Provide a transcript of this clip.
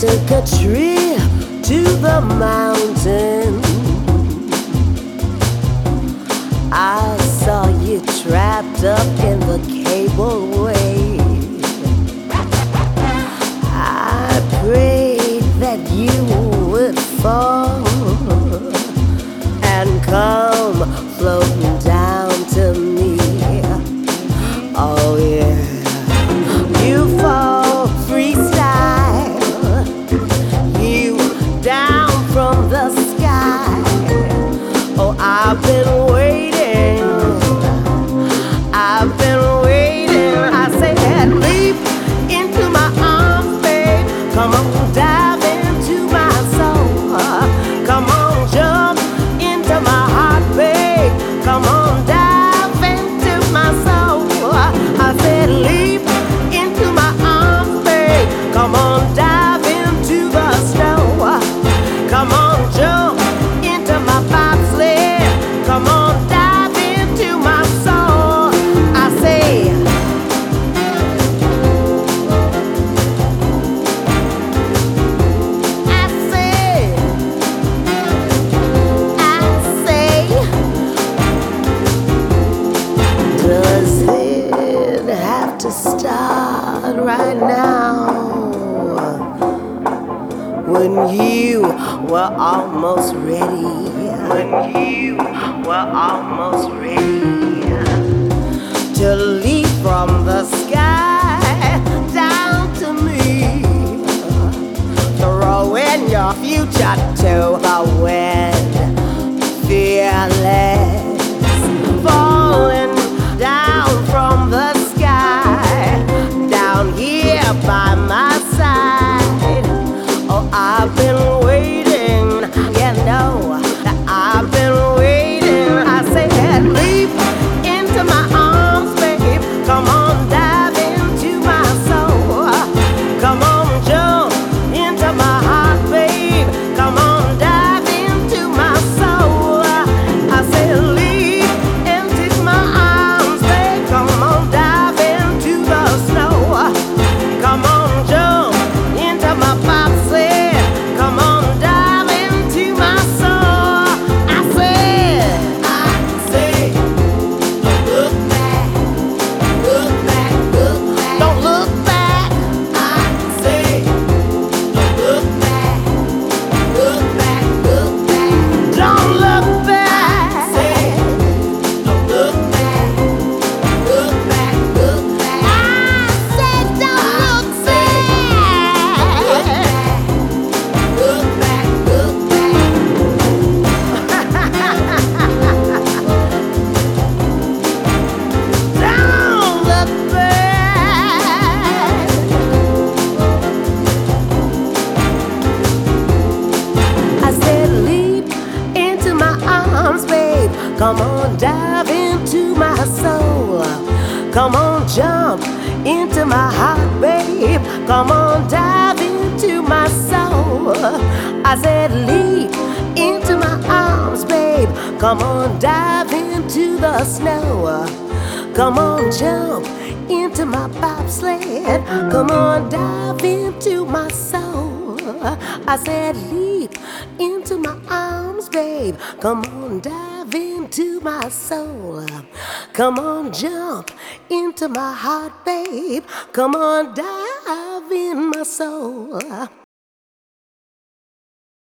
took a trip to the mountain. I saw you trapped up in the cableway. I prayed that you would fall and come floating down to me. Oh yeah, you fall freestyle, you down from the sky. Oh, I've been waiting, I've been waiting. I said, leap into my arms, babe. Come on, dive into my soul. Come on, jump into my heart, babe. Come on, dive into my soul. I said, leap into my arms, babe. Come on, dive into the snow. Come on, jump into my bobsled. Come on, dive into my soul. I say, does it have to start right now? When you were almost ready, when you were almost ready to leap from the sky down to me, throwing your future to the wind, fearless, falling down from the sky, down here by my side. Oh, I've been waiting, you know that I've been waiting. I said, leap into my arms, babe. Come on, dive into my soul. Come on, jump into my heart, babe. Come on, dive into my soul. I said, leap into my arms, babe. Come on, dive into the snow. Come on, jump into my bobsled. Come on, dive into my soul. I say, don't look back, look back, look back. Don't look back. I say, don't look back, look back, look back. Don't look back. Say, don't look back, look back, look back. I said, don't look back. Look back, look back. Don't look back. I said, leap into my arms, babe. Come on, dive into my soul. Come on, jump into my heart, babe. Come on, dive into my soul. I said, leap into my arms, babe. Come on, dive into the snow. Come on, jump into my bobsled. Come on, dive into my soul. I said, leap into my arms, babe. Come on, dive into my soul. Come on, jump into my heart, babe. Come on, dive in my soul.